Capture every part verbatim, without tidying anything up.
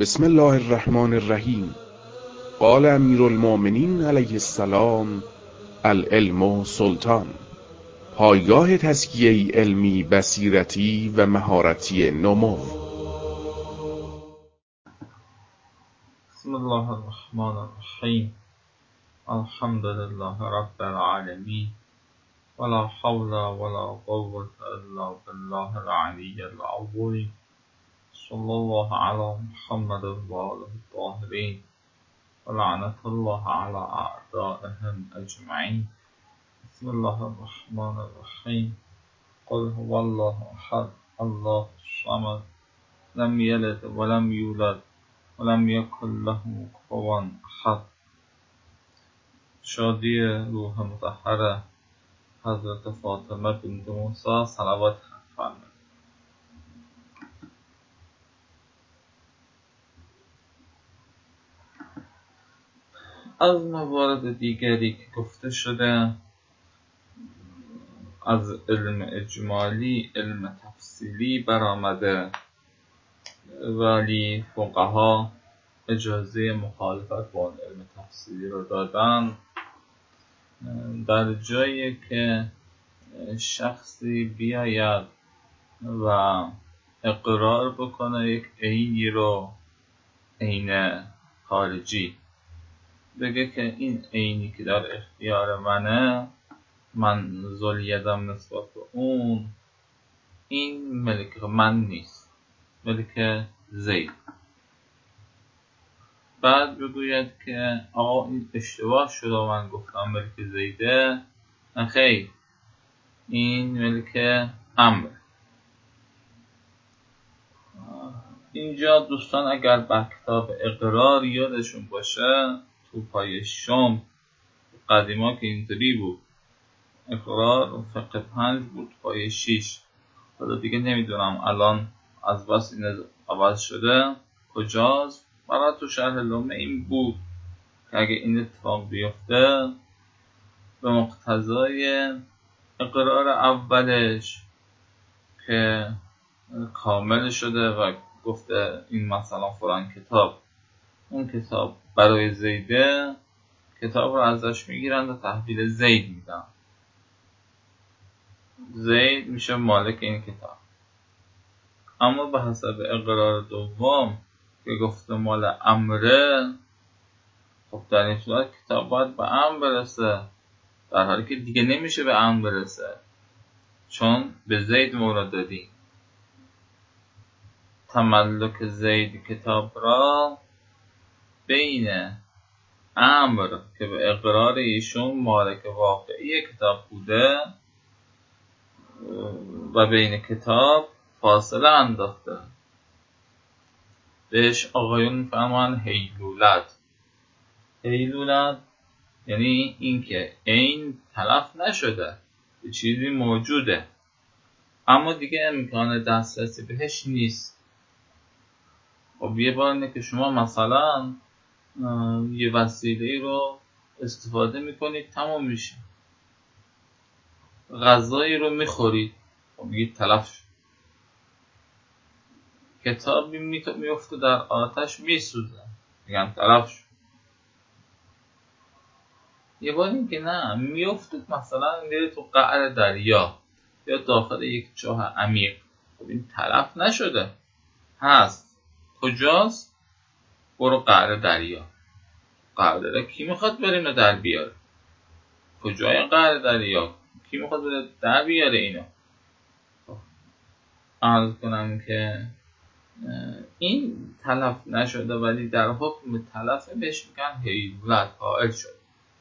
بسم الله الرحمن الرحیم. قال امیر المؤمنین علیه السلام: العلم سلطان. پایگاه تزکیه علمی، بصیرتی و مهارتی نمو. بسم الله الرحمن الرحیم. الحمد لله رب العالمین، ولا حول ولا قوة الا بالله العلی العظیم. صلی الله علی محمد و آله الطاهرین و لعنت الله علی اعدائهم اجمعین. بسم الله الرحمن الرحیم. قل هو الله احد الله الصمد لم یلد ولم یولد ولم یکن له کفوا احد. شادی روح مطهر حضرت فاطمه بنت موسی صلوات فرمایید. از موارد دیگری که گفته شده از علم اجمالی علم تفصیلی برآمده، ولی فقها اجازه مخالفت با علم تفصیلی رو دادن در جایی که شخصی بیاید و اقرار بکنه یک عینی رو، عین خارجی، بگه که این عینی که در اختیار منه، من ذوالیدم نسبت به اون، این ملک من نیست، ملک زید. بعد بگوید که آقا این اشتباه شده، من گفتم ملک زیده، خیر این ملک امر. اینجا دوستان اگر بر کتاب اقرار یادشون باشه، تو پای شام قدیما که اینطوری بود، اقرار و فقه پنج بود، پای شیش. حالا دیگه نمیدونم الان از بس این عوض شده کجاست. برای تو شرح لومه این بود که اگه این اتفاق بیفته به مقتضای اقرار اولش که کامل شده و گفته این مثلا فلان کتاب، اون کتاب برای زیده، کتاب رو ازش میگیرند و تحویل زید میدن، زید میشه مالک این کتاب. اما به حسب اقرار دوم که گفته مال امره، خب در این صورت کتاب باید به امر برسه، در حالی که دیگه نمیشه به امر برسه، چون به زید مورد دادیم. تملک زید کتاب را بین امر که به اقرار ایشون مالک واقعی کتاب بوده و بین کتاب فاصله انداخته. بهش آقایون میفهمن هیلولت. هیلولت یعنی اینکه عین تلف نشده، یه چیزی موجوده اما دیگه امکان دسترسی بهش نیست. خب یه بار اینه که شما مثلا یه وسیله رو استفاده میکنید، تمام میشه. غذایی رو میخورید، خب یه تلف شد. کتابی میفته در آتش میسوزه، میگن تلف شد. یه بار این که نه، میفته مثلا میره تو قعر دریا یا داخل یک چاه عمیق، خب این تلف نشده، هست. کجاست؟ برو قعر دریا. قعر دریا کی میخواد بره اینو در بیاره؟ کجای قعر دریا؟ کی میخواد بره در بیاره اینو؟ عرض کنم که این تلف نشده، ولی در حکم تلف بهش میگن هیلولت، حائل شد.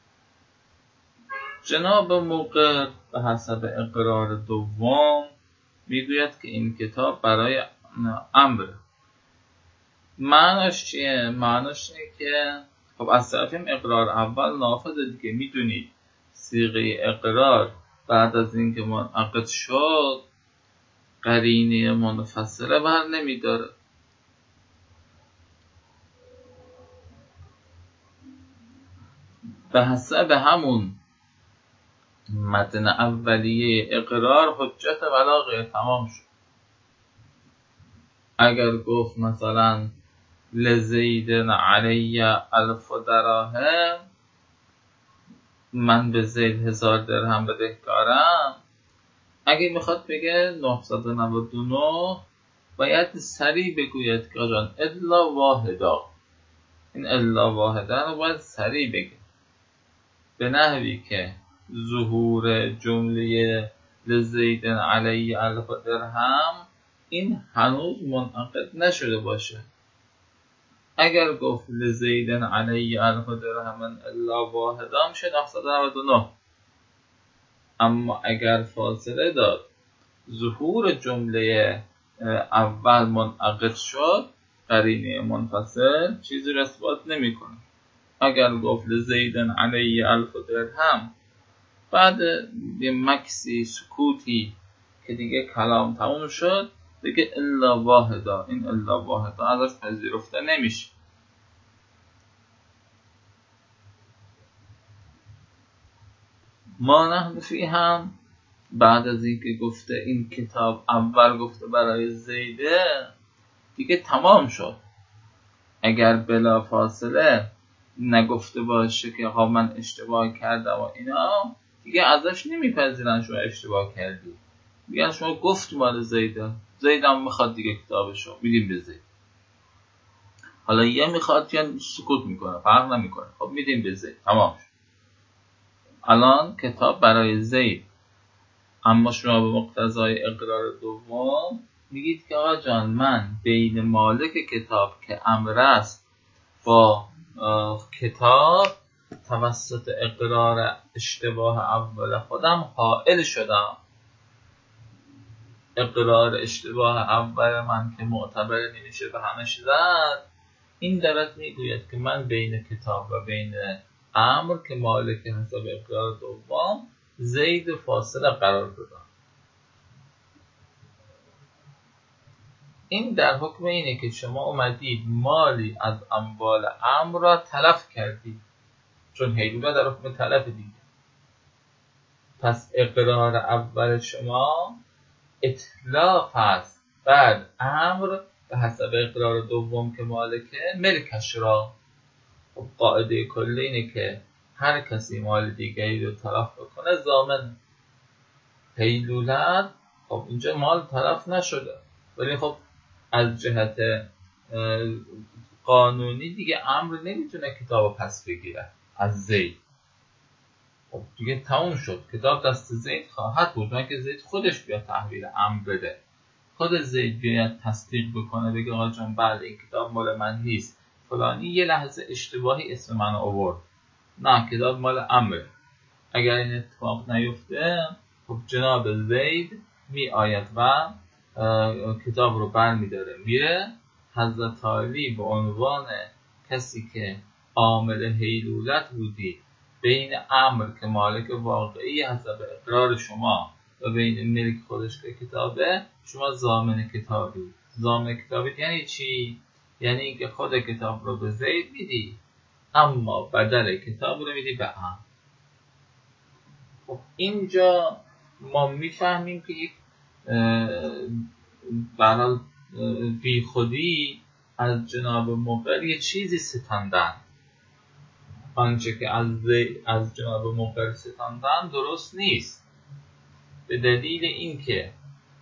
جناب مقر به حسب اقرار دوم میگوید که این کتاب برای امر. معناش چیه؟ معناش اینه که خب از طرف اقرار اول نافذه دیگه. میدونید صیغه اقرار بعد از اینکه منعقد شد قرینه منفصله بر نمیداره. به حسب همون متن اولیه اقرار حجت بلاغه تمام شد. اگر گفت مثلا لزید علی الف دراهم، من به زید هزار درهم بدهکارم، اگه میخواد بگه نهصد و نود و نه باید سریع بگوید که آجان الا واحدا، این الا واحدا رو باید سریع بگه، به نحوی که ظهور جمله لزید علی الف درهم این هنوز منعقد نشده باشه. اگر گفت لزید علی الف درهم الا واحدا میشه نهصد و نود و نه، اما اگر فاصله داد ظهور جمله اول منعقد شد، قرینه منفصل چیزی رو اثبات نمیکنه. اگر گفت لزید علی الف درهم بعد یه مکسی سکوتی که دیگه کلام تموم شد دیگه الا واحدا، این الا واحدا ازش پذیرفته نمیشه. ما نحن فی هم بعد از اینکه گفته این کتاب اول گفته برای زیده دیگه تمام شد. اگر بلا فاصله نگفته باشه که ها من اشتباه کردم و اینا، دیگه ازش نمیپذیرن شما اشتباه کردی، میگن شما گفت مال زیده، زیدم میخواد دیگه کتابشو میدیم به زید. حالا یه میخواد یا سکوت میکنه فرق نمیکنه، خب میدیم به زید، تمام شد. الان کتاب برای زید، اما شما به مقتضای اقرار دوم میگید که آقا جان من بین مالک کتاب که امر است با کتاب توسط اقرار اشتباه اول خودم حائل شدم. اقرار اشتباه اول من که معتبر نمیشه به همش زد، این دارد میگوید که من بین کتاب و بین امر که مالک حساب اقرار دوم زید فاصله قرار دادم. این در حکم اینه که شما اومدید مالی از اموال امر را تلف کردید، چون هیلوله در حکم تلف دیگه. پس اقرار اول شما اتلاف هست بعد امر به حسب اقرار دوم که مالکه ملکش را. خب قاعده کلی اینه که هر کسی مال دیگری رو تلف بکنه ضامن. هیلولت خب اینجا مال تلف نشده، ولی خب از جهت قانونی دیگه امر نمیتونه کتاب پس بگیره از زید. خب دیگه تموم شد، کتاب دست زید خواهد بود، من که زید خودش بیاد تحویل امر بده، خود زید بیاد تصدیق بکنه بگه آقا جان بله این کتاب مال من نیست، فلانی یه لحظه اشتباهی اسم من آورد، نه کتاب مال امره. اگر این اتفاق نیفته خب جناب زید می آید و کتاب رو بر می داره میره. حضرت علی به عنوان کسی که عامل هیلولت بودی بین امر که مالک واقعی حسب اقرار شما و بین ملک خودش که کتابه، شما ضامن کتابی. ضامن کتابی یعنی چی؟ یعنی که خود کتاب رو به زید میدی اما بدل کتاب رو میدی به امر. خب اینجا ما میفهمیم که یک برای بی خودی از جناب مقر یه چیزی ستاندن. آنچه که از, از جناب مقر ستاندن درست نیست، به دلیل اینکه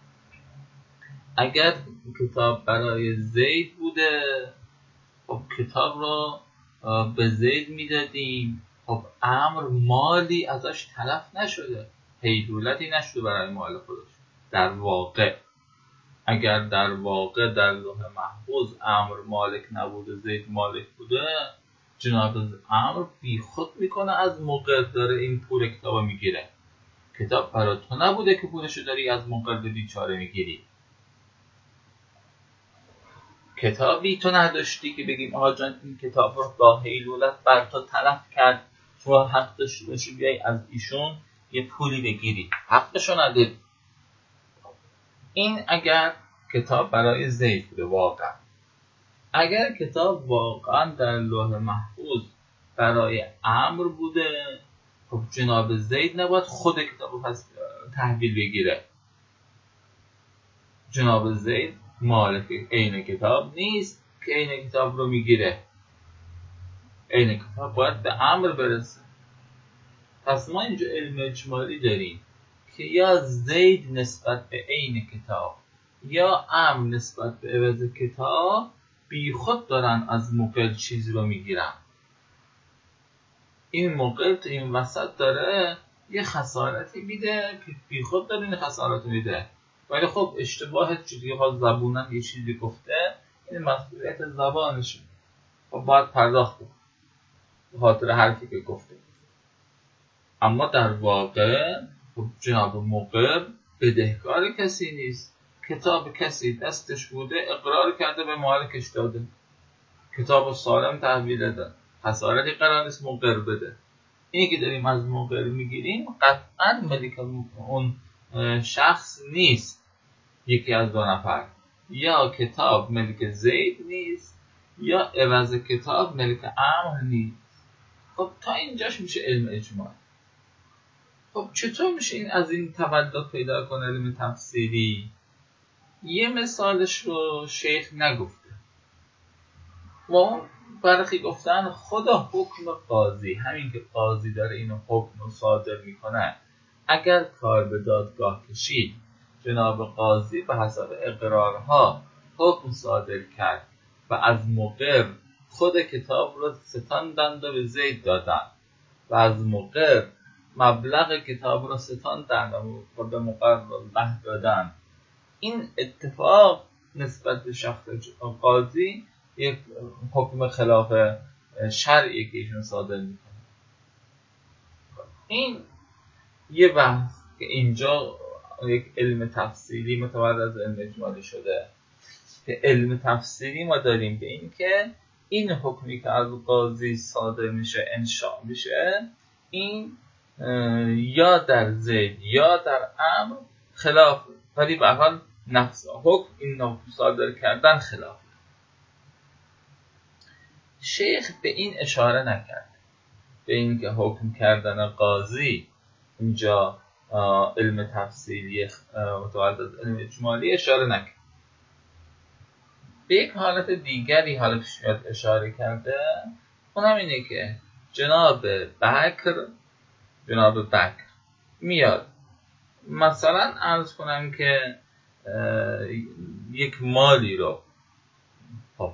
اگر کتاب برای زید بوده خب کتاب رو به زید میدادیم، خب امر مالی ازش تلف نشده، هیدولتی نشده برای مال خودش. در واقع اگر در واقع در لوح محفوظ امر مالک نبوده زید مالک بوده، جناب امر بی خود میکنه از مقر داره این پول کتاب میگیره. کتاب برای تو نبوده که پولشو داری از مقر بیچاره میگیری. کتابی تو نداشتی که بگیم آقا جان این کتاب رو با هیلولت بر تو تلف کرد، شما حق داشتی باشی بیایی از ایشون یه پولی بگیری، حقشو نداری. این اگر کتاب برای زید بوده واقعا. اگر کتاب واقعا در لوح محفوظ برای امر بوده، خب جناب زید نباید خود کتاب رو پس تحویل بگیره. جناب زید مالک عین کتاب نیست که عین کتاب رو میگیره. عین کتاب باید به امر برسه. پس ما اینجا علم اجمالی داریم که یا زید نسبت به عین کتاب یا امر نسبت به عوض کتاب بی خود دارن از مقل چیز رو میگیرن. این مقل تو این وسط داره یه خسارتی میده که بی خود داره این خسارت میده، ولی خب اشتباهت چیزی ها زبونن یه چیزی گفته، این مسئولیت زبانشه، خب باید پرداخت کنه به خاطر حرفی که گفته. اما در واقع خب جناب مقر بدهکار کسی نیست. کتاب کسی دستش بوده، اقرار کرده، به مالکش داده، کتاب سالم تحویل داده، خسارتی قرار نیست مقر بده. اینی که داریم از مقر میگیریم قطعا ملک اون شخص نیست، یکی از دو نفر، یا کتاب ملک زید نیست یا عوض کتاب ملک امر نیست. خب تا اینجاش میشه علم اجمال. خب چطور میشه این از این تولد پیدا کنه علم تفسیری؟ یه مثالش رو شیخ نگفته و اون برخی گفتن خدا حکم قاضی، همین که قاضی داره اینو حکم رو صادر میکنه، اگر کار به دادگاه کشید جناب قاضی به حسب اقرارها حکم صادر کرد و از مقر خود کتاب رو ستاندند و به زید دادن و از مقر مبلغ کتاب رو ستاندند و به مقر له دادن. این اتفاق نسبت به شخص قاضی یک حکم خلاف شرعی که ایشون صادر میکنه. این یه بحث که اینجا یک علم تفسیری متولد از علم اجمالی شده که علم تفسیری ما داریم به این که این حکمی که از قاضی صادر میشه انشاء میشه، این یا در زید یا در امر خلاف، ولی به هر حال نفس حکم این حکم صادر کردن خلاف. شیخ به این اشاره نکرد، به این که حکم کردن قاضی اینجا علم تفسیری متولد از علم اجمالی اشاره نکرد. به یک حالت دیگری حالت شاید اشاره کرده، اونم اینه که جناب بکر جناب بکر میاد مثلا عرض کنم که یک مالی رو خب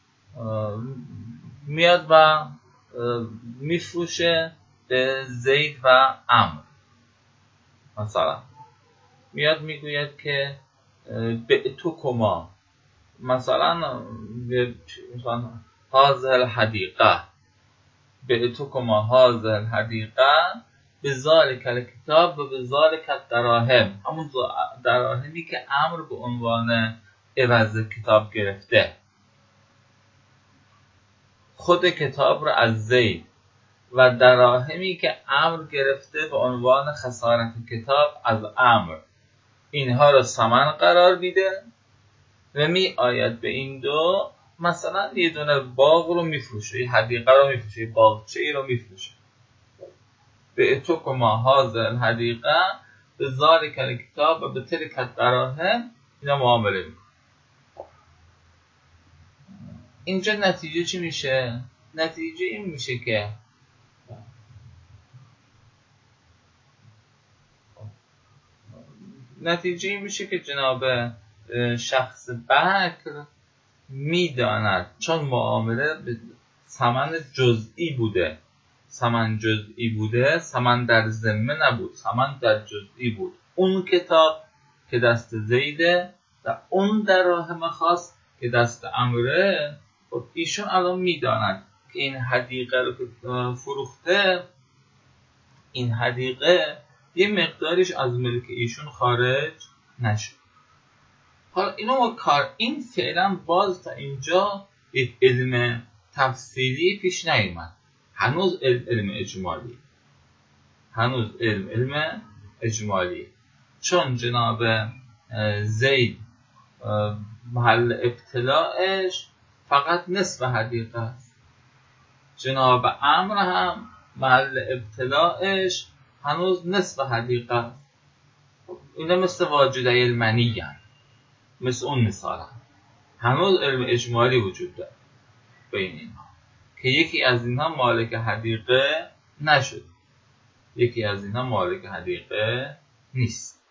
میاد و میفروشه به زید و عمرو. مثلا میاد میگوید که به تو کما مثلا مثلا هذه الحدیقه به تو کما هذه الحدیقه به ذالک الکتاب و به ذالک الدراهم، همون دراهمی که عمرو به عنوان عوض کتاب گرفته، خود کتاب رو از زید و دراهمی که عمرو گرفته به عنوان خسارت کتاب از عمرو، اینها رو ثمن قرار میده و می آید به این دو مثلا یه دونه باغ رو میفروشه، یه حدیقه رو میفروشه، یه باغچه ای رو میفروشه. به تو کما هذه الحدیقه به ذالک الکتاب و به تلک الدراهم، اینا معامله میکنه. اینجا نتیجه چی میشه؟ نتیجه این میشه که نتیجه این میشه که جناب شخص بکر میداند چون معامله به ثمن جزئی بوده، ثمن جزئی بوده، ثمن در ذمه نبود، ثمن در جزئی بود. اون کتاب که دست زیده و اون دراهم خاص که دست عمره، خب ایشون الان میداند که این حدیقه رو که فروخته، این حدیقه یه مقدارش از ملک ایشون خارج نشد. حالا اینو کار این فعلا باز تا اینجا یک علم تفصیلی پیش نیامد، هنوز علم اجمالی هنوز علم علم اجمالی چون جناب زید محل ابتلاعش فقط نصف حدیقه است، جناب عمرو هم محل ابتلاعش هنوز نصف حدیقه است. اینا مثل واجده المنی هست، مثل اون مثال هم. هنوز علم اجمالی وجود داره بین اینها که یکی از اینها مالک حدیقه نشد، یکی از اینها مالک حدیقه نیست.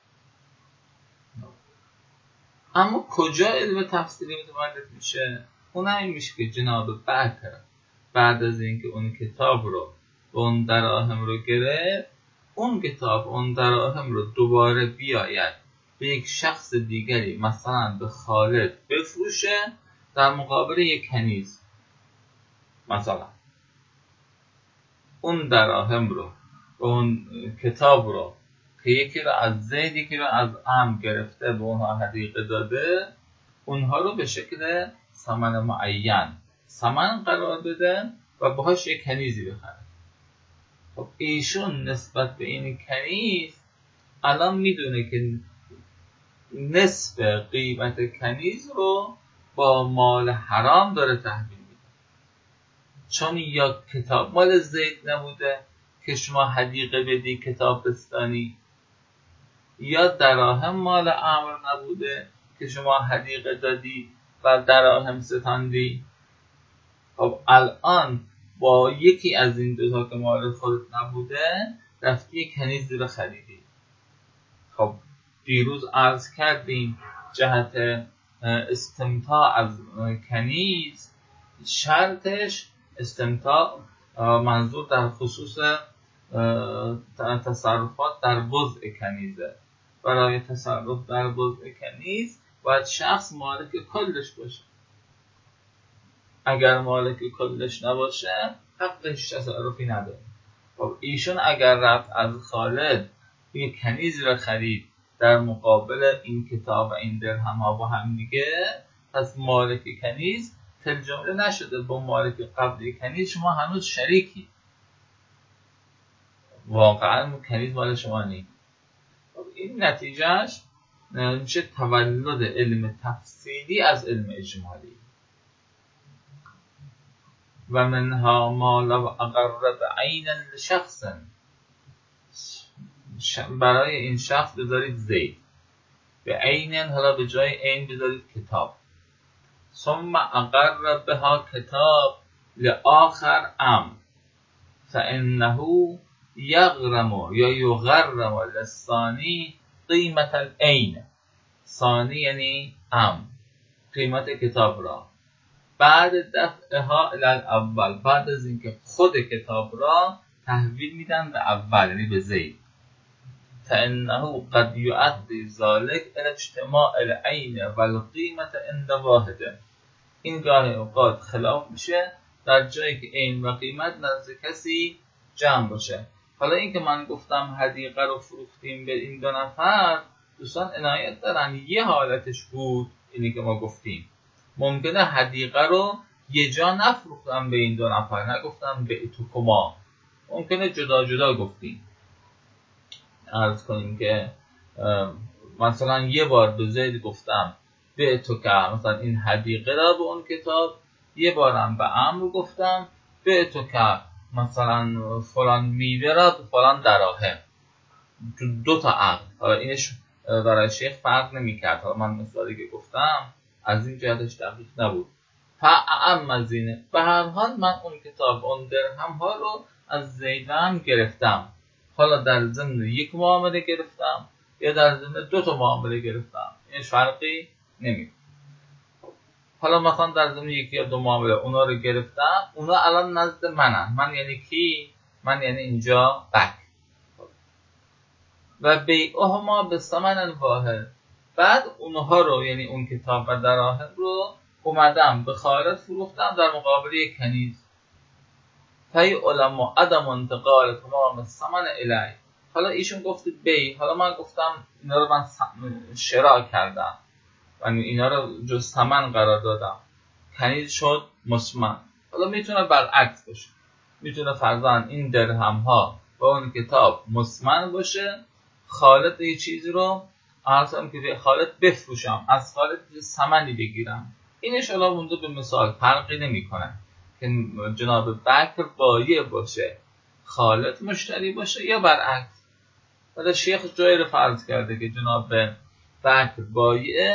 اما کجا علم تفسیری متولد میشه؟ اون همین میشه که جناب بکر بعد از اینکه اون کتاب رو و اون دراهم رو گرفت، اون کتاب اون دراهم رو دوباره بیاید به یک شخص دیگری، مثلا به خالد بفروشه در مقابل یک کنیز. مثلا اون دراهم رو و اون کتاب رو که یکی رو از زید یکی رو از عم گرفته به اونها حدیقه داده، اونها رو به شکل ثمن معین ثمن قرار بده و باهاش یک کنیزی بخره. خب ایشون نسبت به این کنیز الان میدونه که نصف قیمت کنیز رو با مال حرام داره تحویل میده، چون یا کتاب مال زید نبوده که شما حدیقه بدی کتاب بستانی، یا دراهم مال عمرو نبوده که شما حدیقه دادی و دراهم ستاندی. خب الان با یکی از این دو تا که مال خودت نبوده رفتی کنیز رو خریدی. خب دیروز عرض کردیم جهت استمتاع از کنیز شرطش استمتاع منظور در خصوص تصرفات در بضع کنیزه. برای تصرف در بضع کنیز باید شخص مالک کلش باشه. اگر مالک کلش نباشه حقش تصرفی نداره. خب ایشون اگر رفت از خالد یک کنیز را خرید در مقابل این کتاب و این درهم ها با هم دیگه، پس مالک کنیز ترجمه نشده با مالک قبلی کنیز شما هنوز شریکی، واقعا کنیز مال شما نیست. این نتیجهش میشه تولد علم تفصیلی از علم اجمالی. و منها ما لو اقرب عینا لشخص، برای این شخص بذارید زید، به عین حالا به جای عین بذارید کتاب، ثم اقرب بها کتاب لآخر ام فانه یغرم یا یغرم للثانی قیمت العین. ثانی یعنی ام، قیمت کتاب را بعد دفعها الی الاول، بعد از اینکه خود کتاب را تحویل میدن به اول یعنی به زید. فانه قد یؤدی ذلك الى اجتماع العین والقیمت عند واحده. این گاهی اوقات خلاف میشه در جایی که عین و قیمت نزد کسی جمع باشه. حالا این که من گفتم حدیقه رو فروختیم به این دو نفر، دوستان عنایت دارن یه حالتش بود اینی که ما گفتیم، ممکنه حدیقه رو یه جا نفروختم به این دو نفر، نگفتم به تو کما، ممکنه جدا جدا گفتیم. عرض کنیم که مثلا یه بار به زید گفتم به تو که مثلا این حدیقه را به اون کتاب، یه بارم به عمرو گفتم به تو که مثلا فلان میوه را به فلان دراهم، دو تا عقد. حالا اینش برای شیخ فرق نمی کرد، حالا من مثالی که گفتم از این جهتش دقیق نبود. فاعم مزینه به هر حال من اون کتاب اون درهم ها رو از زیدم گرفتم، حالا در ضمن یک معامله گرفتم یا در ضمن دو تا معامله گرفتم، این فرقی نمی. حالا مثلا در ضمن یکی یا دو معامله اونا رو گرفتم، اونا الان نزد منن، من یعنی کی؟ من یعنی اینجا بک. و بیعهما به ثمن واحد، بعد اونها رو یعنی اون کتاب و دراهم رو اومدم به خالد فروختم در مقابل یک کنیز. فی علما عدم انتقال تمام ثمن الی. حالا ایشون گفت بی، حالا من گفتم اینا رو من شرا کردم و اینا رو جز ثمن قرار دادم، کنیز شد مسمن. حالا میتونه برعکس باشه، میتونه فرضاً این درهم ها و اون کتاب مسمن باشه، خالد یه چیزی رو عرضم که به خالد بفروشم، از خالد ثمنی بگیرم. اینش حالا مونده به مثال فرقی نمیکنه که جناب بکر بایع باشه خالد مشتری باشه یا برعکس. حالا شیخ جایی رو فرض کرده که جناب بکر بایع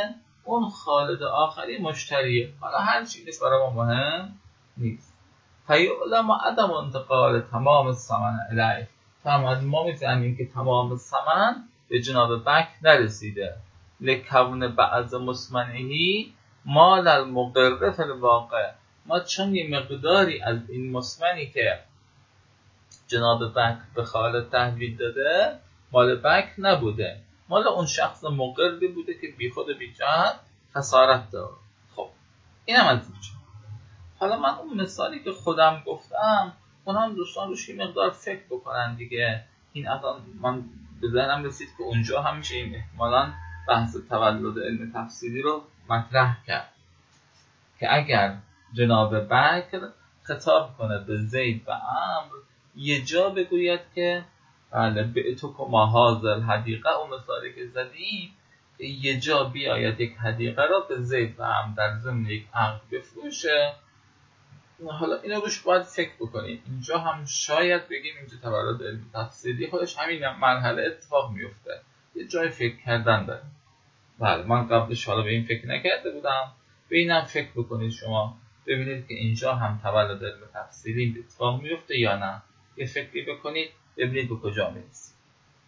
اون خالد آخری مشتریه. حالا هر چیزش برای ما مهم نیست. فیعلم عدم انتقال تمام الثمن الیه. فرمود ما می‌فهمیم که تمام ثمن به جناب بک نرسیده. لکون بعض مسمنهی مال المقر فی الواقع. ما چون یه مقداری از این مسمنی که جناب بک به خالد تحویل داده مال بک نبوده، مال اون شخص مقری بوده که بی خود بی جهت خسارت داره. خب این هم از اینجا. حالا من اون مثالی که خودم گفتم اونم دوستان روش یه مقدار فکر بکنن دیگه. این اصلا من به ذهنم رسید که اونجا هم میشه این احتمالاً بحث تولد علم تفسیری رو مطرح کرد که اگر جناب بکر خطاب کنه به زید و عمرو یه جا بگوید که بله بعتکما هذا الحدیقه، اون مثالی که زدیم یه جا بیاید یک حدیقه را به زید و عمرو در ضمن یک عقد بفروشه. حالا اینو روش باید فکر بکنیم. اینجا هم شاید بگیم اینجا تولد علم تفسیری خودش همین مرحله اتفاق میفته، یه جای فکر کردن داره. بله من قبلش حالا به این فکر نکرده بودم، به اینم فکر بکنید شما ببینید که اینجا هم تولد علم تفسیری اتفاق میفته یا نه. یه فکری بکنید ببینید به کجا میرسید.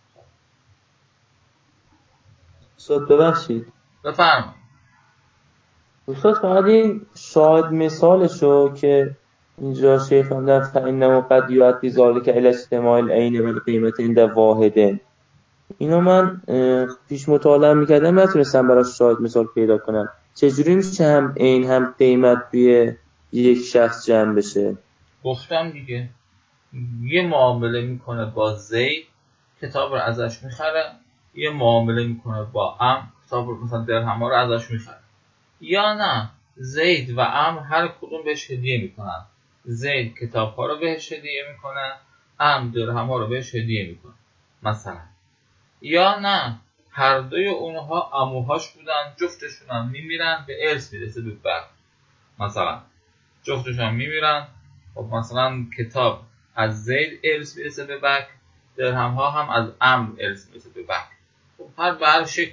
استاد ببخشید بفرمایید. استاد فقط این شاهد مثالشو که اینجا شیخ هم در فإنه قد یؤدی ذلک الی اجتماع العین و القیمة عند واحد، اینو من پیش مطالعه میکردم نتونستم براش شاهد مثال پیدا کنم. چجوری میشه هم عین هم قیمت توی یک شخص جمع بشه؟ گفتم دیگه یه معامله میکنه با زید کتاب رو ازش میخره، یه معامله میکنه با عمرو کتاب رو مثلا درهم ها رو ازش میخره، یا نه زید و عمرو هر کدوم بهش هدیه میکنن. زید کتاب ها رو بهش هدیه میکنه، عمرو درهم ها رو بهش هدیه میکنه مثلا. یا نه هر دوی اونها عموهاش بودن، جفتشون هم میمیرن، به ارث میرسه به بک مثلا. جفتشون هم میمیرن، خب مثلا کتاب از زید ارث میرسه به بک، درهم ها هم از عمرو ارث میرسه به بک. خب هر به هر شکل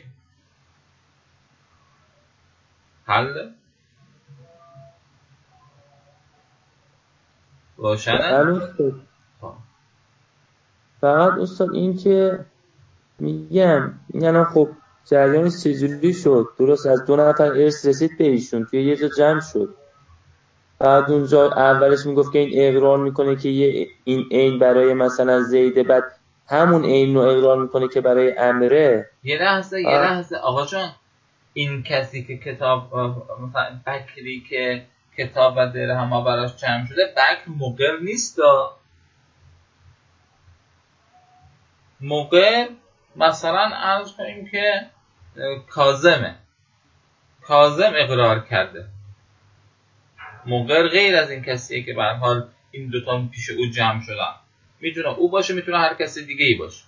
حل روشنه. خب فقط استاد این که میگم یعنی خب جریانش چجوری شد؟ درست از دو نفر ارث رسید به ایشون توی یه جا جمع شد، بعد اونجا اولش میگفت که این اقرار میکنه که یه این عین برای مثلا زیده، بعد همون عین رو اقرار میکنه که برای امره. یه لحظه یه لحظه آقا جان، این کسی که کتاب مثلا بکری که کتاب و درهم ها براش جمع شده بکر مقر نیست. مقر مثلا عرض کنیم که کاظمه، کاظم اقرار کرده. مقر غیر از این کسیه که به هر حال این دوتا پیش او جمع شدن. میتونه او باشه، میتونه هر کسی دیگه ای باشه.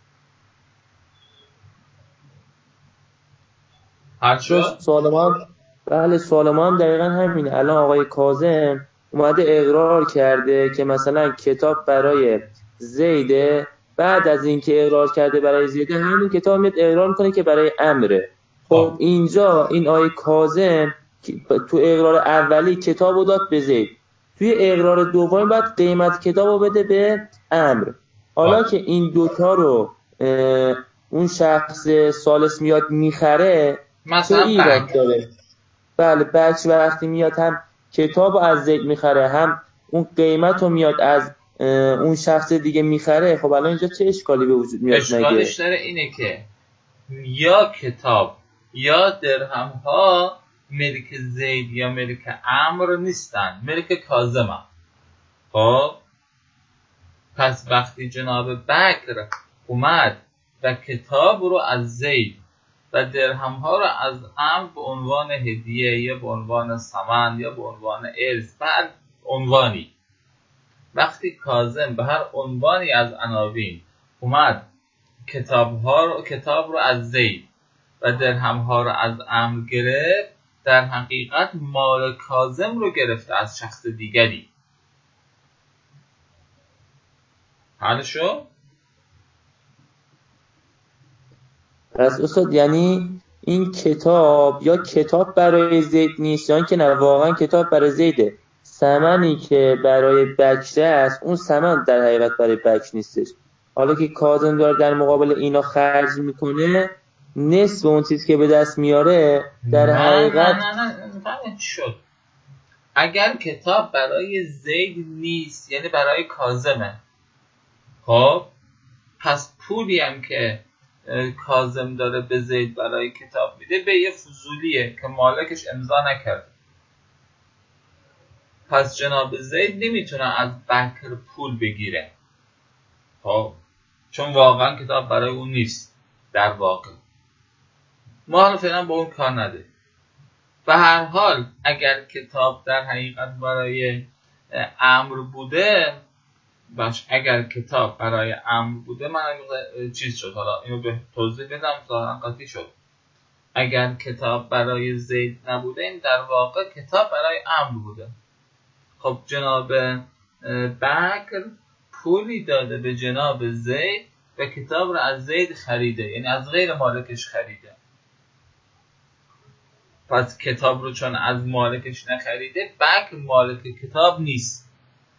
هر شد؟ سوال ما هم بله سوال ما هم دقیقا همینه. الان آقای کاظم اومده اقرار کرده که مثلا کتاب برای زیده، بعد از اینکه اقرار کرده برای زیده همین کتاب میاد اقرار میکنه که برای امره. خب اینجا این آقای کاظم تو اقرار اولی کتابو داد به زید، توی اقرار دومی بعد قیمت کتابو بده به امر. حالا که این دوتا رو اون شخص ثالث میاد میخره مثلا ایراد داره. بله بچه وقتی میاد هم کتابو از زید میخره هم اون قیمت رو میاد از اون شخص دیگه میخره، خب الان اینجا چه اشکالی به وجود میاد؟ اشکالش داره اینه که یا کتاب یا درهم ها ملک زید یا ملک عمرو نیستن، ملک کاظم هم. خب پس وقتی جناب بکر اومد و کتاب رو از زید و درهم ها رو از عمرو به عنوان هدیه یا به عنوان ثمن یا به عنوان ارث بر عنوانی، وقتی کاظم به هر عنوانی از عناوین اومد کتاب ها رو کتاب رو از زید و درهم ها رو از عمرو گرفت، در حقیقت مال کاظم رو گرفته از شخص دیگری. حل شو؟ پس استاد یعنی این کتاب یا کتاب برای زید نیست یا اینکه نه واقعا کتاب برای زیده. ثمنی که برای بکر است اون ثمن در حقیقت برای بکر نیستش. حالا که کاظم داره در مقابل اینا خرج میکنه، نصف اون چیز که به دست میاره در نه حقیقت نه نه نه فهمت شد. اگر کتاب برای زید نیست یعنی برای کاظمه، خب پس پولی هم که کاظم داره به زید برای کتاب میده به یه فضولیه که مالکش امضا نکرده. پس جناب زید نمیتونه از بکر پول بگیره، خب چون واقعا کتاب برای اون نیست. در واقع ما حالا فعلا با اون کار نداریم. به هر حال اگر کتاب در حقیقت برای امر بوده باش، اگر کتاب برای امر بوده من چیز شد، حالا اینو به توضیح بدم ظاهرا قاطی شد. اگر کتاب برای زید نبوده این در واقع کتاب برای امر بوده. خب جناب بکر پولی داده به جناب زید و کتاب رو از زید خریده، یعنی از غیر مالکش خریده. پس کتاب رو چون از مالکش نخریده بکر مالک کتاب نیست.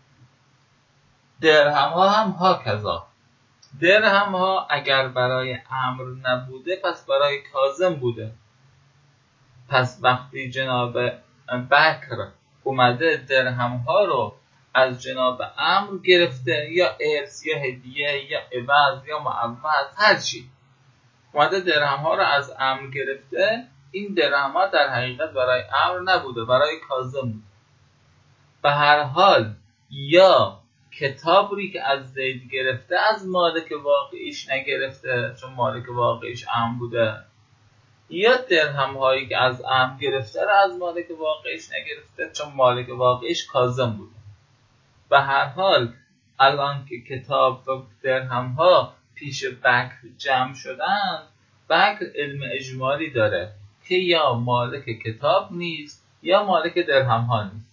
درهم ها هم ها کذا. درهم ها اگر برای امر نبوده پس برای کاظم بوده. پس وقتی جناب بکر اومده درهم ها رو از جناب امر گرفته، یا ارث یا هدیه یا عوض یا معوض هر چی، اومده درهم ها رو از امر گرفته، این درهم ها در حقیقت برای امر نبوده، برای کاظم بوده. به هر حال یا کتابی که از زید گرفته از مالک واقعیش نگرفته چون مالک واقعیش امر بوده، یا درهم هایی که از امر گرفته را از مالک واقعیش نگرفته چون مالک واقعیش کاظم بوده. به هر حال الان که کتاب و درهم ها پیش بکر جمع شدن، بکر علم اجمالی داره که یا مالک کتاب نیست یا مالک درهم ها نیست.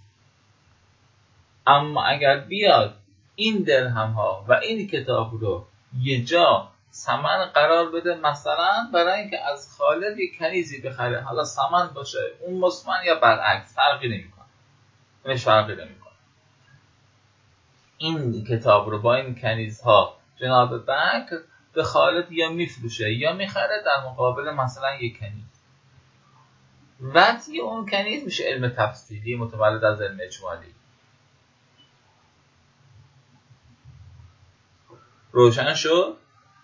اما اگر بیاد این درهم ها و این کتاب رو یه جا ثمن قرار بده، مثلا برای اینکه از خالد یک کنیزی بخره، حالا ثمن باشه اون مسمن یا برعکس فرقی نمیکنه، نمیش فرقی نمیکنه. این کتاب رو با این کنیزها جناب بکر به خالد یا میفروشه یا میخره در مقابل مثلا یک کنیز. وقتی اون کنیز میشه علم تفصیلی متولد از علم اجمالی. روشن شد؟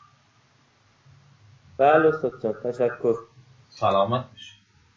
بله استاد جان، تشکر. سلامت بشه.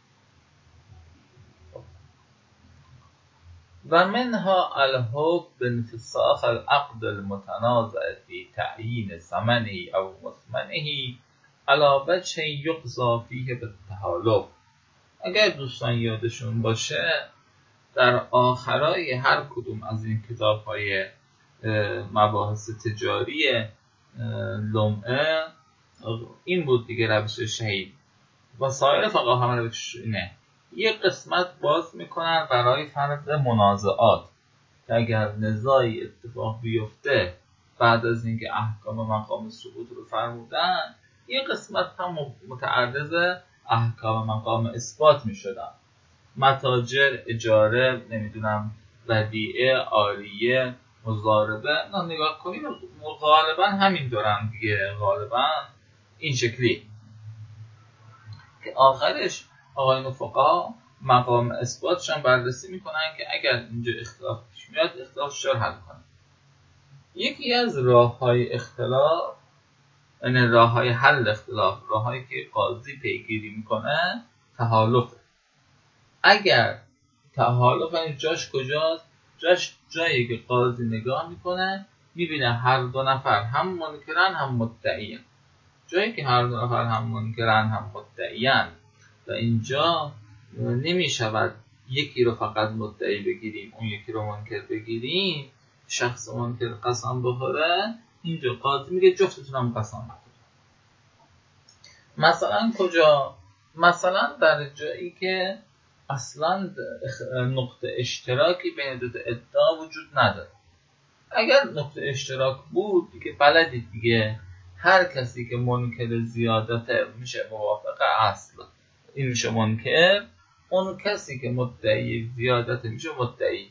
و منها الحب بانفساخ العقد المتنازع في تعیین ثمنه او مثمنه علی وجه یقضی فیه بالتحالف. اگر دوستان یادشون باشه در آخرای هر کدوم از این کتاب‌های مباحث تجاری لمعه این بود دیگه، روش شهید و سایر فقها هم روش اینه، یه قسمت باز میکنن برای فرض منازعات که اگر نزاعی اتفاق بیفته بعد از اینکه احکام مقام ثبوت رو فرمودن، یه قسمت هم متعرض احکام مقام اثبات میشدن، متاجر، اجاره، نمیدونم ودیعه، عاریه، مضاربه. نه نگاه کنیم غالبا همین دورن دیگه، غالبا این شکلی که آخرش آقایون فقها مقام اثباتشان بررسی میکنن که اگر اینجا اختلاف پیش میاد اختلافش رو حل کنن. یکی از راه‌های اختلاف، یعنی راه‌های حل اختلاف، راه‌هایی که قاضی پیگیری میکنه تحالفه. اگر تحالف یعنی جاش کجاست؟ جاش جایی که قاضی نگاه میکنه میبینه هر دو نفر هم منکرن هم مدعیان. جایی که هر دو نفر هم منکرن هم مدعیان و اینجا نمیشود یکی رو فقط مدعی بگیریم اون یکی رو منکر بگیریم، شخص منکر قسم بخوره، اینجا قاضی میگه جفتتون هم قسم بخوره. مثلا کجا؟ مثلا در جایی که اصلا نقطه اشتراکی بین دو تا ادعا وجود نداره. اگر نقطه اشتراک بود دیگه بلدید دیگه، هر کسی که منکر زیادت میشه موافق اصل، این میشه منکر. اون کسی که مدعی زیادت میشه مدعی.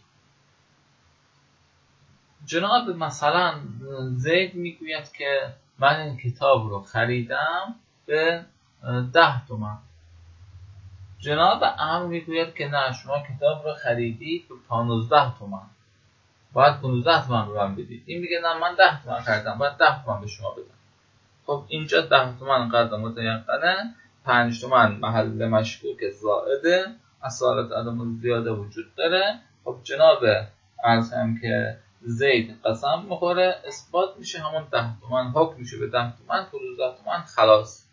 جناب مثلا زید میگوید که من این کتاب رو خریدم به ده تومن. جناب عمرو میگوید که نه، شما کتاب رو خریدید به پانزده تومن، باید پانزده تومن رو من بدید. این میگه نه، من ده تومن خریدم، باید ده تومن به شما بدم. خب اینجا ده تومن قدر متیقنه، پنج تومن محل مشکوک زائده، اصالت عدم زیاده وجود داره. خب جناب عرض هم که زید قسم میخوره، اثبات میشه همون ده تومن، حکم میشه به ده تومن، پانزده تومن، خلاص.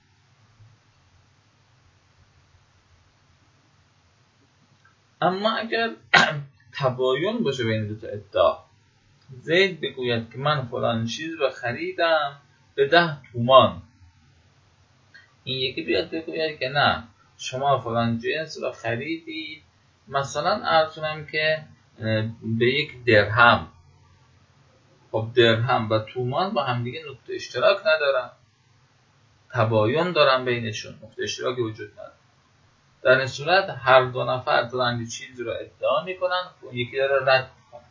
اما اگر تباین باشه بین دو تا ادعا، زید بگوید که من فلان چیز رو خریدم به ده تومان، این یکی بیاد بگوید که نه، شما فلان جنس رو خریدید مثلا ارزونم که به یک درهم. خب درهم و تومان با هم دیگه نقطه اشتراک ندارن، تباین دارن بینشون، نقطه اشتراکی وجود نداره. در این صورت هر دو نفر دارن یه چیزی رو ادعا میکنن، اون یکی داره رد میکنن.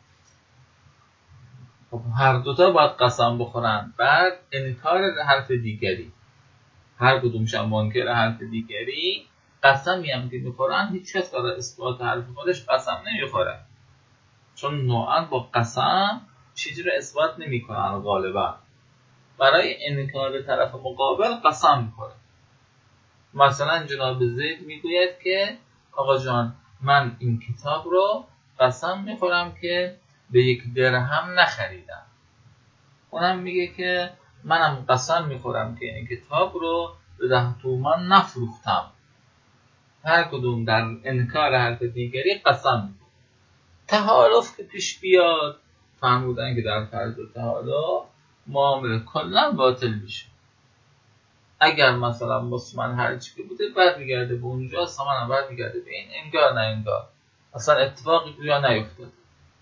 خب هر دوتا باید قسم بخورن، بعد انکار حرف دیگری، هر کدومشون منکر حرف دیگری، قسمی هم که میخورن هیچ کس برای اثبات حرف خودش قسم نمیخوره، چون نوعا با قسم چیزی رو اثبات نمیکنن، غالبا برای انکار طرف مقابل قسم میخوره. مثلا جناب زید میگوید که آقا جان من این کتاب رو قسم میخورم که به یک درهم نخریدم. اونم میگه که منم قسم میخورم که این کتاب رو به ده تومان نفروختم. هر کدوم در انکار حرف دیگری قسم میخورم. تحالف که پیش بیاد، فرمودن که در فرض تحالف معامله کلا باطل میشه. اگر مثلا مسلمان هرچی که بوده برمیگرده به اونجا، سامان هم برمیگرده به این، انگار نه انگار اصلا اتفاقی تویا نیفتاد.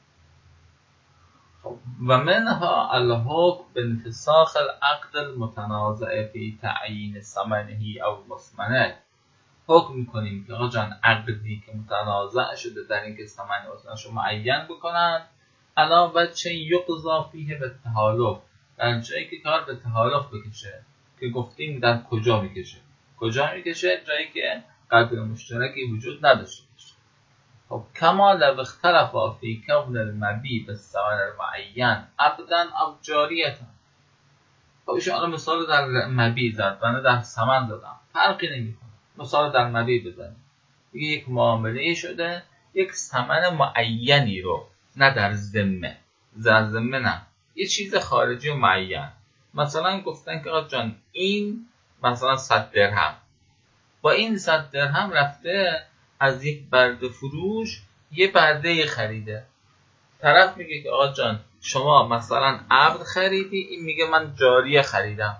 و منها الحکم بانفساخ العقد المتنازع فی تعیین ثمنه او مسمنه. حکم میکنیم که آقا جان عقدی که متنازع شده در اینکه ثمن مسمنش رو معین بکنن، علا بچه یقضا فیه به تحالف، در جایی که کار به تحالف بکشه، که گفتیم در کجا میکشه. کجا میکشه؟ جایی که قدر مشترکی وجود نداشته باشه. خب کما لو اختلفا فی کون المبیع بالثمن المعین عبدا او جاریتا. خب ایشون الان مثال در مبیع زد، من در ثمن دادم، فرقی نمیکنه. مثال در مبیع بزنیم، یک معامله شده، یک ثمن معینی رو، نه در ذمه، در ذمه نه، یه چیز خارجی و معین. مثلا گفتن که آقا جان این مثلا صد درهم، با این صد درهم رفته از یک برده فروش یه برده خریده. طرف میگه که آقا جان شما مثلا عبد خریدی، این میگه من جاریه خریدم.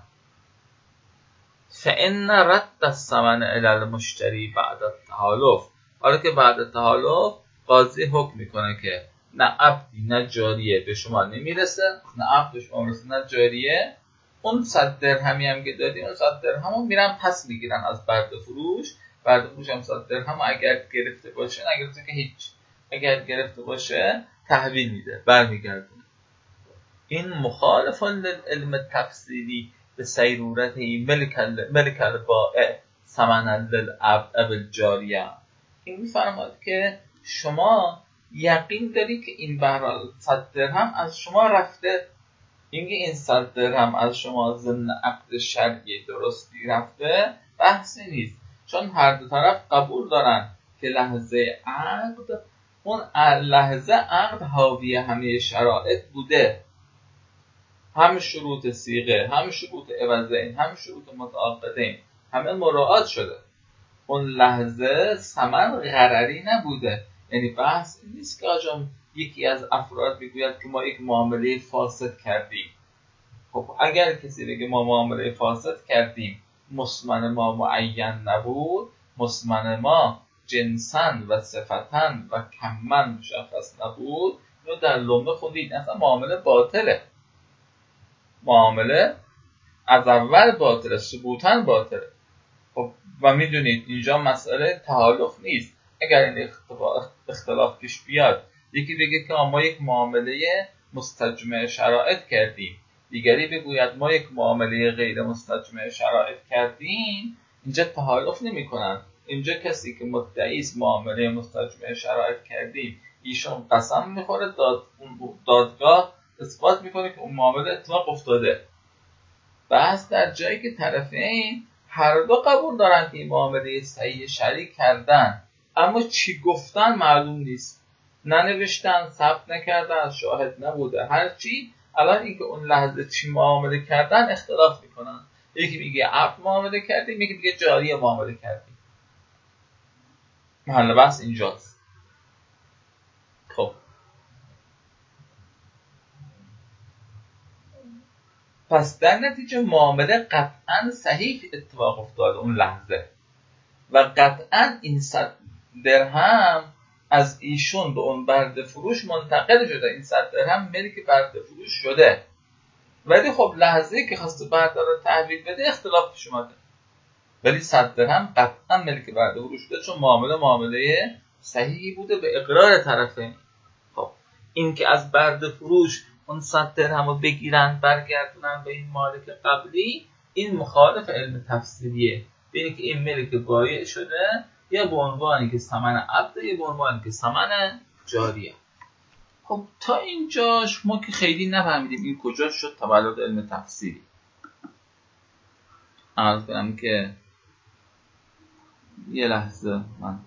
فإن رد الثمن الی المشتری بعد التحالف. حالا که بعد التحالف قاضی حکم میکنه که نه عبدی نه جاریه به شما نمیرسه، نه عبد به شما میرسه نه جاریه، اون صد درهمی هم که دادی، اون صد درهم رو میرن پس میگیرن از برده فروش. برده فروش هم صد درهم اگر گرفته باشه، نگرفته که هیچ، اگر گرفته باشه تحویل میده، برمیگردونه. این مخالف للعلم تفصیلی به سیرورته ملک البائع ثمنا للعبد بالجاریه. این میفرماد که شما یقین داری که این بهرحال صد درهم از شما رفته. اینکه این صد درهم از شما ضمن عقد شرعی درستی رفته بحثی نیست، چون هر دو طرف قبول دارن که لحظه عقد، اون لحظه عقد حاوی همه شرایط بوده، هم شروط صیغه، هم شروط عوضین، هم شروط متعاقدین، همه مراعات شده. اون لحظه ثمن غرری نبوده. یعنی بحث نیست که آجام یکی از افراد بگوید که ما یک معامله فاسد کردیم. خب اگر کسی بگه ما معامله فاسد کردیم، مسمن ما معین نبود، مسمن ما جنسن و صفتن و کمن مشخص نبود، اینو در لمبه خوندید، اصلا معامله باطله. معامله از اول باطله، ثبوتاً باطله. خب و میدونید اینجا مسئله تحالف نیست. اگر این اختلاف پیش بیاد، یکی بگه که ما یک معامله مستجمع شرایط کردیم، دیگری بگوید ما یک معامله غیر مستجمع شرایط کردیم، اینجا تحالف نمی کنن. اینجا کسی که مدعی است معامله مستجمع شرایط کردیم، ایشون قسم میخوره، داد دادگاه اثبات میکنه که اون معامله اتفاق افتاده. بس در جایی که طرفین هر دو قبول دارن که این معامله صحیح شرعی کردن، اما چی گفتن معلوم نیست، ننوشتن، ثبت نکردن، شاهد نبوده، هر چی. الان اینکه اون لحظه چی معامله کردن اختلاف میکنن. یکی میگه عقد معامله کردیم، یکی میگه جاری معامله کردیم. محل بحث اینجاست. خب پس در نتیجه معامله قطعا صحیح اتفاق افتاده اون لحظه و قطعا این صد درهم از ایشون به اون برده فروش منتقل شده. این صد درهم ملک برده فروش شده، ولی خب لحظه‌ای که خواسته برده رو تحویل بده اختلاف پیش اومده، ولی صد درهم قطعا ملک برده فروش شده چون معامله معامله صحیحی بوده به اقرار طرفین. خب این که از برده فروش اون صد درهم رو بگیرن برگردونن به این مالک قبلی، این مخالف علم تفسیریه. ببینید که این ملک بایع شده یا به عنوانی که ثمن عبد یا به عنوانی که ثمن جاریه. خب تا اینجاش ما که خیلی نفهمیدیم این کجا شد تولد علم تفسیری. عرض کنم که یه لحظه من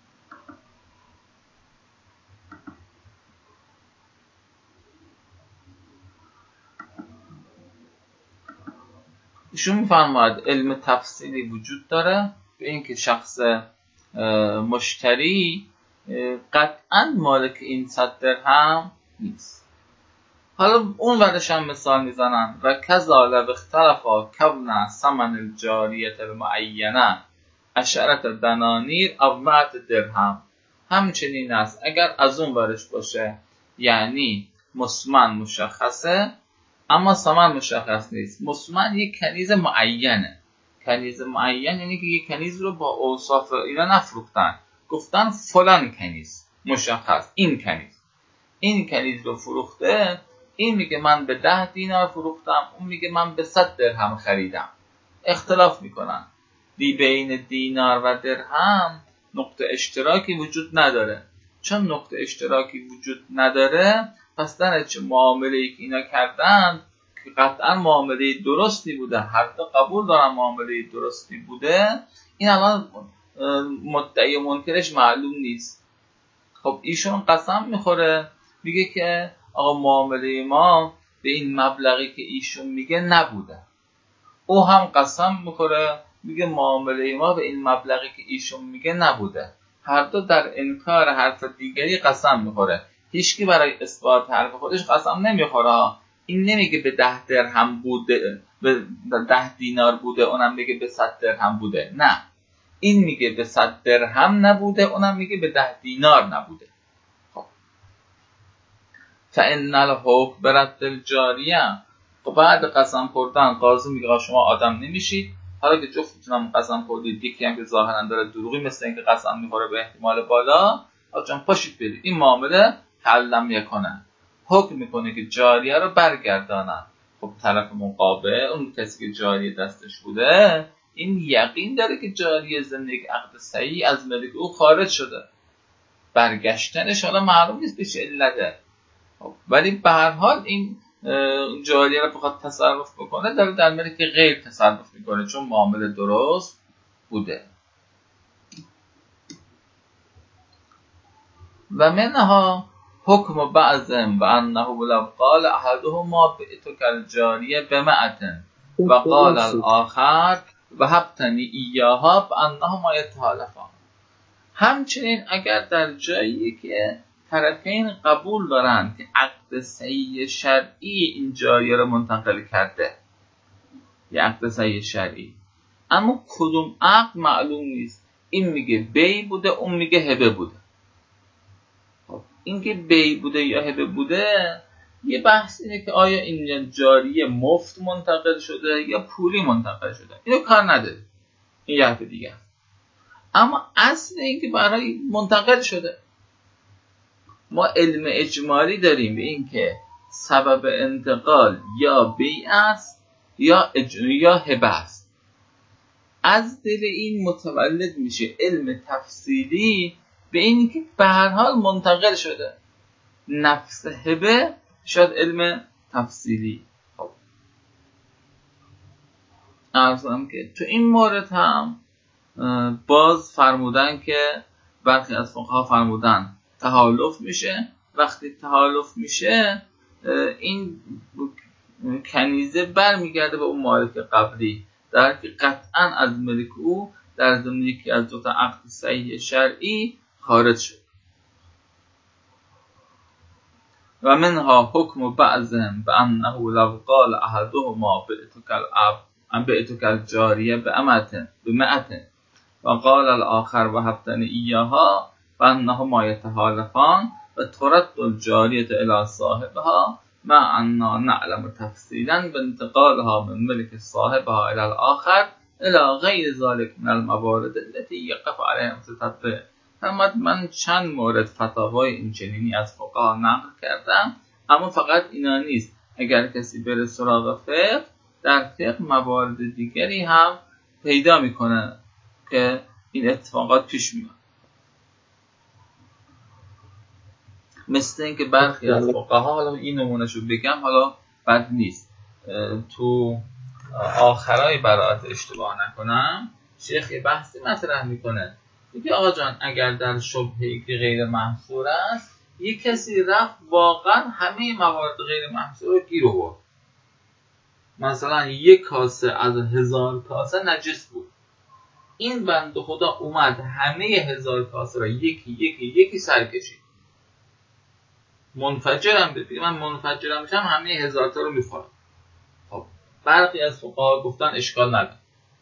ایشون میفرماید علم تفسیری وجود داره به اینکه شخص مشتری قطعا مالک این صد درهم نیست. حالا اون ورش هم مثال میزنن و کذا لو اختلفا کون ثمن الجاریه المعینه عشرة دنانیر او مئة درهم. همچنین است اگر از اون ورش باشه، یعنی مسمن مشخصه اما ثمن مشخص نیست. مسمن یک کنیز معینه. کنیز معین یعنی که یک کنیز رو با اوصاف اینا نفروختن، گفتن فلان کنیز مشخص، این کنیز این کنیز رو فروخته. این میگه من به ده دینار فروختم، اون میگه من به صد درهم خریدم. اختلاف میکنن. دی بین دینار و درهم نقطه اشتراکی وجود نداره. چون نقطه اشتراکی وجود نداره، پس در چه معامله‌ای که اینا کردن که قطعا معامله درستی بوده، هر دو قبول دارن معامله درستی بوده، این الان مدعی منکرش معلوم نیست. خب ایشون قسم میخوره، میگه که آقا معامله ما به این مبلغی که ایشون میگه نبوده. او هم قسم میخوره، میگه معامله ما به این مبلغی که ایشون میگه نبوده. هر دو در انکار حرف دیگری قسم میخوره. هیچکی برای اثبات حرف خودش قسم نمیخوره. این نمیگه به ده درهم بوده، به ده دینار بوده، اونم میگه به صد درهم بوده. نه، این میگه به صد درهم نبوده، اونم میگه به ده دینار نبوده. خب فإن الحکم برد الجاریه. خب بعد قسم خوردن قاضی میگه شما آدم نمیشید. حالا که جفتتون قسم خوردید، یکی هم که ظاهرا داره دروغی مثل اینکه قسم میخوره به احتمال بالا، آجان پاشید برید این معامله تعلم میکنه، حکم میکنه که جاریه رو برگردانن. خب طرف مقابل اون کسی که جاریه دستش بوده، این یقین داره که جاریه زندگی عقد صحیح از ملک او خارج شده، برگشتنش حالا معلوم نیست به چه علته. ولی به هر حال این جاریه رو بخواد تصرف بکنه، داره در ملک غیر تصرف میکنه چون معامله درست بوده. و منها حکم بعضهم و انه لو قال احدهما بعتک الجاریه بمئة و قال الاخر وهبتنی ایاها بانهما یتحالفان. همچنین اگر در جایی که طرفین قبول دارند که عقد صحیح شرعی این جاریه رو منتقل کرده، یه عقد صحیح شرعی، اما کدوم عقد معلوم نیست، این میگه بی بوده، اون میگه هبه بوده. خب این که بی بوده یا هبه بوده، یه بحث اینه که آیا این جاریه مفت منتقل شده یا پولی منتقل شده، اینو کار نداره. این یه حرف دیگه. اما اصل این که برای منتقل شده. ما علم اجمالی داریم به این که سبب انتقال یا بیع است یا اج... یا هبه است. از دل این متولد میشه علم تفصیلی به این که به هر حال منتقل شده. نفس هبه شد علم تفصیلی. خب ارزم که تو این مورد هم باز فرمودن که برخی از فقها فرمودن تحالف میشه. وقتی تحالف میشه این کنیزه برمیگرده به اون مالک قبلی، در که قطعا از ملک او در ضمن یکی از دو تا عقد صحیح شرعی خارج شد. و منها حکم بعضهم بأنه لو قال احدهما بعتك العبد بعتك الجاریه بأمة بمئة وقال الآخر وهبتني إياها فأنهما يتحالفان وترد الجارية إلى صاحبها مع أننا نعلم تفصيلا بانتقالها من ملك صاحبها إلى الآخر إلى غير ذلك من الموارد التي يقف عليها متتبع. فرمود من چند مورد فتاوای این چنینی از فقها نقل کردم، اما فقط اینا نیست. اگر کسی بره سراغ فقه، در فقه موارد دیگری هم پیدا میکنه که این اتفاقات پیش میاد. مثل این که برخی از فقها، حالا این نمونهشو بگم حالا بد نیست، تو آخرای براءت اشتباه نکنم شیخ یه بحثی مطرح میکنه، میگه آقا جان اگر در شبهه‌ای که غیر محصور است یک کسی رفت واقعا همه موارد غیر محصور رو گیر آورد، مثلا یک کاسه از هزار کاسه نجس بود، این بنده خدا اومد همه هزار کاسه را یکی یکی یکی سر کشید، منفجرم بگه من منفجرم میشم همه هزار تا رو میخورم. خب برخی از فقها گفتن اشکال نداره،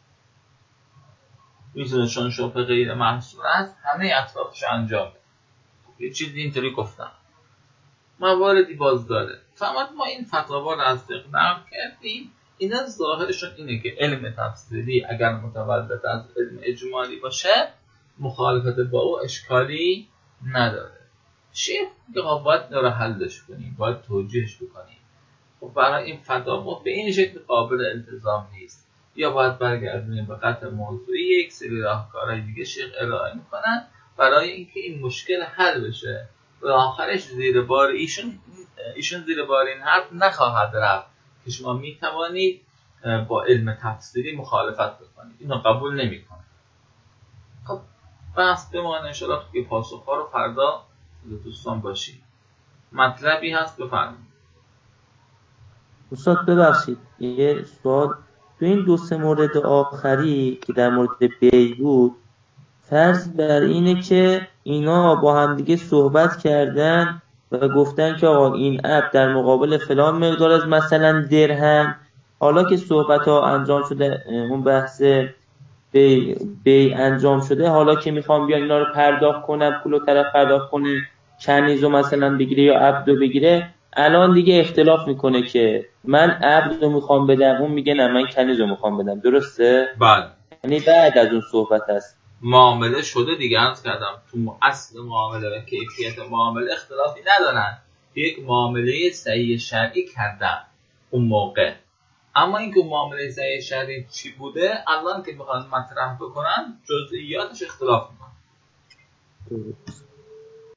میتونه چون شبهه غیر محصور است همه اطرافش انجام بده. یه چیزی اینطوری گفتن، مواردی باز داره. فقط ما این فتاوا رو از فقه نقل کردیم، اینا ظاهرشون اینه که علم تفصیلی اگر متولد از علم اجمالی باشه مخالفت با او اشکالی نداره. شیخ میگه باید داره حلش کنیم، باید توجیهش بکنیم. خب برای این فتاوا به این شکل قابل التزام نیست، یا باید برگردونیم به قطع موضوعی، یک سری راهکارهای دیگه شیخ ارائه میکنن برای اینکه این مشکل حل بشه و آخرش زیر بار ایشون ایشون زیر بار این حرف نخواهد رفت که شما میتوانید با علم تفصیلی مخالفت بکنید، اینو قبول نمیکنه. خب بحث بمانه انشاءالله که پاسخ‌ها رو فردا دوستان باشید. مطلبی هست بفرمایید. استاد ببخشید یه سوال، تو این دو سه مورد آخری که در مورد بیع بود، فرض بر اینه که اینا با هم دیگه صحبت کردن و گفتن که آقا این عبد در مقابل فلان مقدار از مثلا درهم، حالا که صحبت ها انجام شده، اون بحث بیع بی انجام شده، حالا که میخوام بیان اینا رو پرداخت کنم، پولو طرف پرداخت کنه کنیزو مثلا بگیره یا عبدو بگیره، الان دیگه اختلاف میکنه که من عبدو میخوام بدم، اون میگه نه من کنیزو میخوام بدم، درسته؟ بله. یعنی بعد از اون صحبت هست معامله شده دیگه. عرض کردم تو اصل معامله و کیفیت معامله اختلافی ندارن، یک معامله صحیح شرعی کردن اون موقع، اما اینکه معامله صحیح شرعی چی بوده الان که میخوان مطرح بکنن جزئیاتش اختلاف میکنن.